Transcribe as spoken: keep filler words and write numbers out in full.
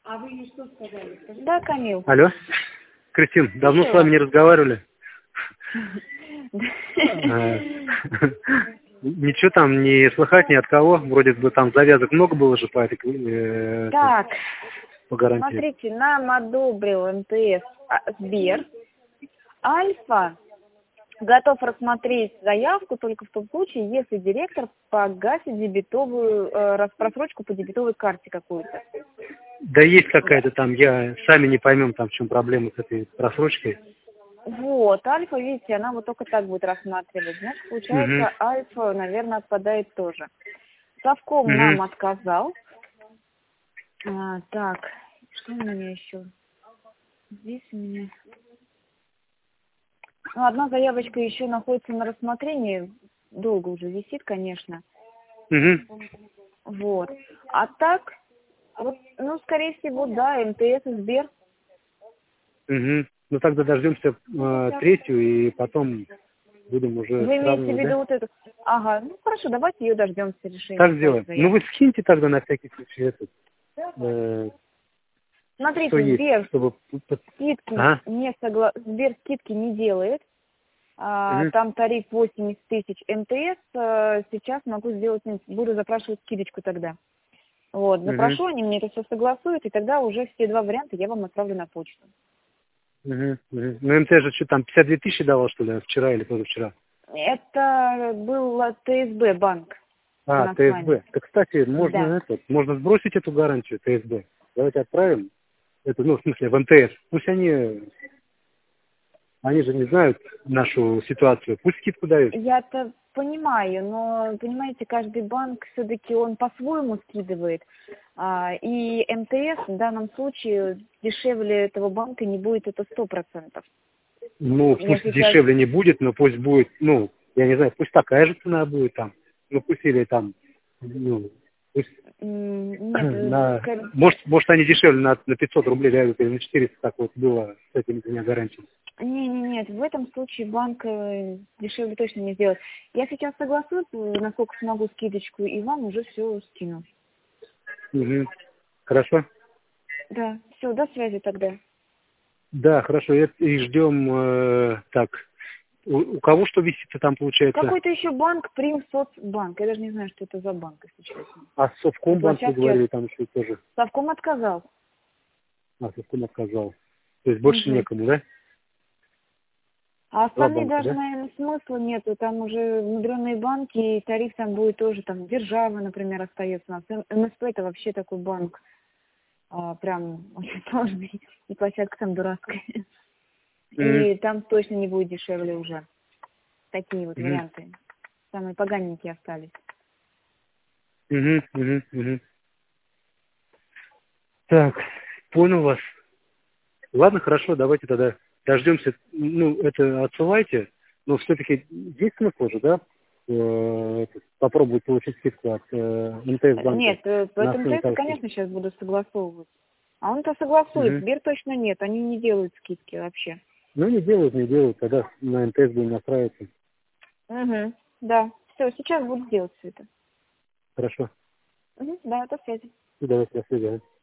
А вы ей что сказали? Скажите. Да, Камил. Алло. Кристин, давно Что? с вами не разговаривали. Ничего там не слыхать ни от кого. Вроде бы там завязок много было же по этой э, Так, по гарантии. смотрите, нам одобрил эм тэ эс а, Сбер. Альфа готов рассмотреть заявку только в том случае, если директор погасит дебетовую, э, просрочку по дебетовой карте какую-то. Да есть какая-то там, я сами не поймем, там в чем проблема с этой просрочкой. Вот, Альфа, видите, она вот только так будет рассматривать. Значит, получается, Угу. Альфа, наверное, отпадает тоже. Совком Угу. нам отказал. А, так, что у меня еще? Здесь у меня... Ну, одна заявочка еще находится на рассмотрении. Долго уже висит, конечно. Угу. Вот. А так, вот, ну, скорее всего, да, эм тэ эс и Сбер. Угу. Ну тогда дождемся э, третью и потом будем уже Вы имеете в сравнивать, виду да? вот эту? Ага, ну хорошо, давайте ее дождемся решения. Так сделаем. Ну вы скиньте тогда на всякий случай этот, э, что Смотрите, есть, Сбер чтобы... скидки Ага. не согла... Сбер скидки не делает. А, Угу. там тариф восемьдесят тысяч. эм тэ эс а, сейчас могу сделать, буду запрашивать скидочку тогда. Вот, запрошу, Угу. они мне это все согласуют, и тогда уже все два варианта я вам отправлю на почту. Угу. Угу. Ну эм тэ же что там, пятьдесят две тысячи давал, что ли, вчера или позавчера? Это был тэ эс бэ банк. У А, нас с тэ эс бэ. вами. Так, кстати, можно Да. это, можно сбросить эту гарантию тэ эс бэ. Давайте отправим. Это, ну, в смысле, в эм тэ эс. Пусть они, они же не знают нашу ситуацию. Пусть скидку дают. Я-то понимаю, но, понимаете, каждый банк все-таки он по-своему скидывает. А, и эм тэ эс в данном случае дешевле этого банка не будет, это сто процентов. Ну, Я пусть сейчас... дешевле не будет, но пусть будет, ну, я не знаю, пусть такая же цена будет там. Ну, пусть или там, ну, пусть м, Нет, э, на... ска- Может, может они дешевле на, на пятьсот рублей дают, или на четыреста, так вот было с этими двумя гарантиями. не, не, нет, в этом случае банк э, дешевле точно не сделает. Я сейчас согласуюсь, э, насколько смогу скидочку, и вам уже все скину. Угу. Хорошо? Да, все, до связи тогда. Да, хорошо. И и ждем, э, так, у, у кого что висит там получается? Какой-то еще банк, Примсоцбанк. Я даже не знаю, что это за банк, если честно. А На Совкомбанк, вы площадке говорили, там еще тоже. Совком отказал. А, Совком отказал. То есть больше Угу. некому, да? А Два остальные банка, даже, да? наверное, смысла нету. Там уже внутренние банки, и тариф там будет тоже, там, Держава, например, остается у нас. эм эс пэ это вообще такой банк, а, прям очень сложный, и площадка там дурацкая. Угу. И там точно не будет дешевле уже. Такие вот Угу. варианты. Самые поганенькие остались. Угу. Угу. Угу. Так, понял вас. Ладно, хорошо, давайте тогда дождемся. Ну, это отсылайте, но все-таки есть смысл же, да? Э, это, попробовать получить скидку от э, эм тэ эс банка Нет, э, по на этому основе тесту, того, что... конечно, сейчас буду согласовывать. А он-то согласует, Угу. Сбер точно нет, они не делают скидки вообще. Ну, не делают, не делают, тогда на эм тэ эс будем настраиваться. Угу, да. Все, сейчас буду делать все это. Хорошо. Угу, да, до связи. И давайте до свидания.